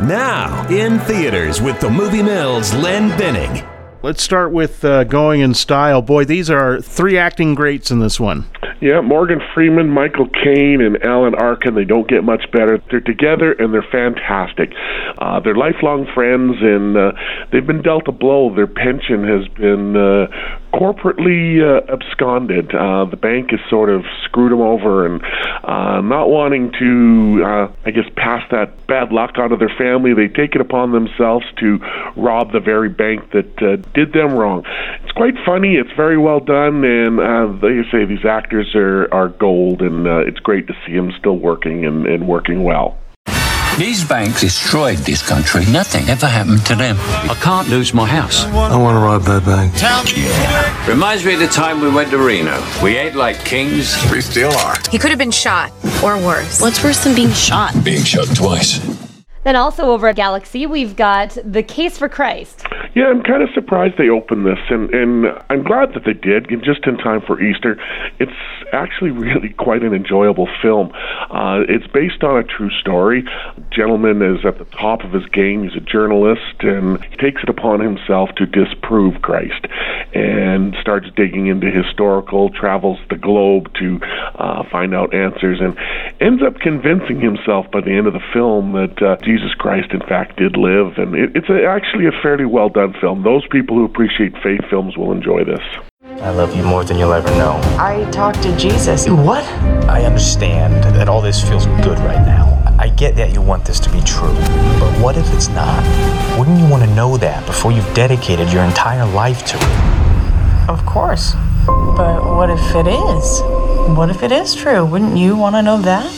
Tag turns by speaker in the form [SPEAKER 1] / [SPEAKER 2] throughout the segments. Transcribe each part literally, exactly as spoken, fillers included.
[SPEAKER 1] Now, in theaters with the Movie Mill's Len Binning.
[SPEAKER 2] Let's start with uh, Going in Style. Boy, these are three acting greats in this one.
[SPEAKER 3] Yeah, Morgan Freeman, Michael Caine, and Alan Arkin, they don't get much better. They're together, and they're fantastic. Uh, they're lifelong friends, and uh, they've been dealt a blow. Their pension has been uh, corporately uh, absconded. Uh, the bank has sort of screwed them over, and uh, not wanting to, uh, I guess, pass that bad luck onto their family, they take it upon themselves to rob the very bank that uh, did them wrong. It's quite funny. It's very well done, and uh, like I say, these actors are, are gold, and uh, it's great to see them still working and, and working well.
[SPEAKER 4] These banks destroyed this country. Nothing ever happened to them. I can't lose my house.
[SPEAKER 5] I want to rob that bank.
[SPEAKER 4] Yeah. Reminds me of the time we went to Reno. We ate like kings.
[SPEAKER 5] We still are.
[SPEAKER 6] He could have been shot, or worse.
[SPEAKER 7] What's worse than being shot?
[SPEAKER 4] Being shot twice.
[SPEAKER 8] Then also over at Galaxy, we've got The Case for Christ.
[SPEAKER 3] Yeah, I'm kind of surprised they opened this, and, and I'm glad that they did, just in time for Easter. It's actually really quite an enjoyable film. Uh, it's based on a true story. The gentleman is at the top of his game. He's a journalist, and he takes it upon himself to disprove Christ, and starts digging into historical, travels the globe to uh, find out answers, and ends up convincing himself by the end of the film that uh, Jesus Christ, in fact, did live, and it, it's a, actually a fairly well-done film. Those people who appreciate faith films will enjoy this.
[SPEAKER 9] I love you more than you'll ever know.
[SPEAKER 10] I talked to Jesus.
[SPEAKER 9] What? I understand that all this feels good right now. I get that you want this to be true. But what if it's not? Wouldn't you want to know that before you've dedicated your entire life to it?
[SPEAKER 10] Of course. But what if it is? What if it is true? Wouldn't you want to know that?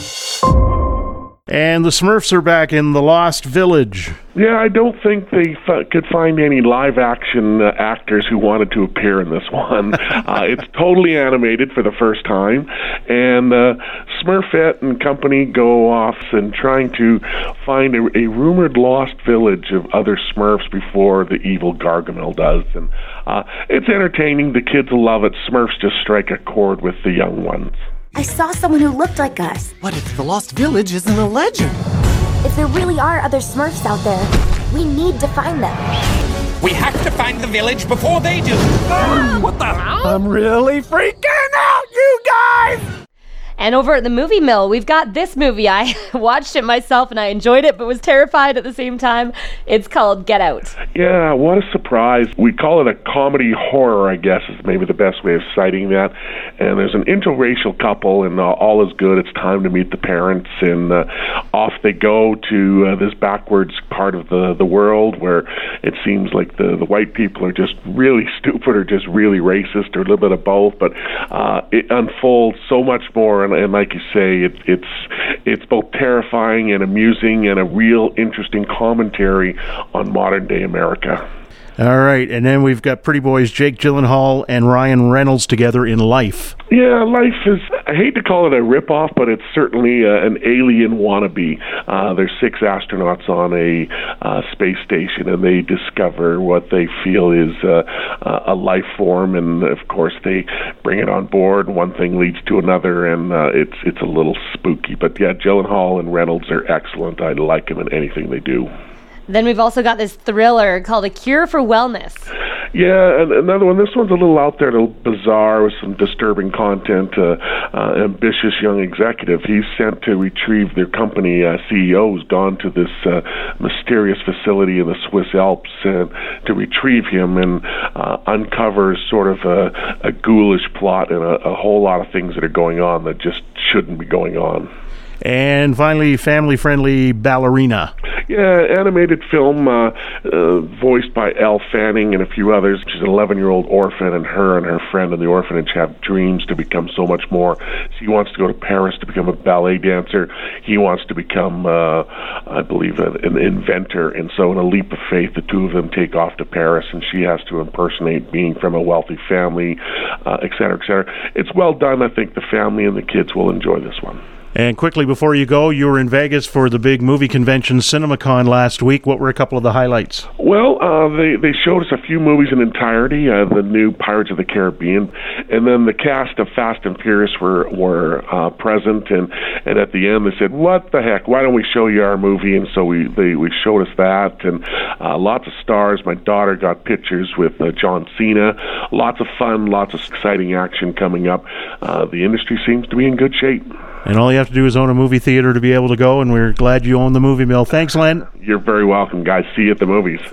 [SPEAKER 2] And the Smurfs are back in The Lost Village.
[SPEAKER 3] Yeah, I don't think they f- could find any live-action uh, actors who wanted to appear in this one. uh, it's totally animated for the first time, and uh, Smurfette and company go off and trying to find a, a rumored lost village of other Smurfs before the evil Gargamel does. And uh, it's entertaining. The kids will love it. Smurfs just strike a chord with the young ones.
[SPEAKER 7] I saw someone who looked like us.
[SPEAKER 11] What if the Lost Village isn't a legend?
[SPEAKER 7] If there really are other Smurfs out there, we need to find them.
[SPEAKER 12] We have to find the village before they do.
[SPEAKER 11] What the? I'm really freaking out, you guys!
[SPEAKER 8] And over at the Movie Mill, we've got this movie. I watched it myself and I enjoyed it, but was terrified at the same time. It's called Get Out.
[SPEAKER 3] Yeah, what a surprise. We call it a comedy horror, I guess, is maybe the best way of citing that. And there's an interracial couple, and uh, all is good. It's time to meet the parents, and uh, off they go to uh, this backwards part of the, the world where it seems like the, the white people are just really stupid or just really racist or a little bit of both. But uh, it unfolds so much more. And, and like you say, it, it's it's both terrifying and amusing and a real interesting commentary on modern-day America.
[SPEAKER 2] All right, and then we've got Pretty Boys Jake Gyllenhaal and Ryan Reynolds together in Life.
[SPEAKER 3] Yeah, Life is, I hate to call it a ripoff, but it's certainly uh, an alien wannabe. Uh, there's six astronauts on a uh, space station, and they discover what they feel is uh, a life form, and of course they bring it on board. One thing leads to another, and uh, it's it's a little spooky. But yeah, Gyllenhaal and Reynolds are excellent. I like them in anything they do.
[SPEAKER 8] Then we've also got this thriller called A Cure for Wellness.
[SPEAKER 3] Yeah, and another one. This one's a little out there, a little bizarre with some disturbing content. Uh, uh, ambitious young executive. He's sent to retrieve their company uh, C E O who's gone to this uh, mysterious facility in the Swiss Alps uh, to retrieve him, and uh, uncovers sort of a, a ghoulish plot and a, a whole lot of things that are going on that just shouldn't be going on.
[SPEAKER 2] And finally, family-friendly Ballerina.
[SPEAKER 3] Yeah, animated film uh, uh, voiced by Elle Fanning and a few others. She's an eleven-year-old orphan, and her and her friend in the orphanage have dreams to become so much more. She wants to go to Paris to become a ballet dancer. He wants to become, uh, I believe, an, an inventor. And so in a leap of faith, the two of them take off to Paris, and she has to impersonate being from a wealthy family, uh, et cetera, et cetera. It's well done. I think the family and the kids will enjoy this one.
[SPEAKER 2] And quickly before you go, you were in Vegas for the big movie convention CinemaCon last week. What were a couple of the highlights?
[SPEAKER 3] Well, uh, they, they showed us a few movies in entirety, uh, the new Pirates of the Caribbean, and then the cast of Fast and Furious were, were uh, present, and, and at the end they said, what the heck, why don't we show you our movie? And so we they, we showed us that, and uh, lots of stars. My daughter got pictures with uh, John Cena. Lots of fun, lots of exciting action coming up. Uh, the industry seems to be in good shape.
[SPEAKER 2] And all you have to do is own a movie theater to be able to go, and we're glad you own the Movie Mill. Thanks, Len.
[SPEAKER 3] You're very welcome, guys. See you at the movies.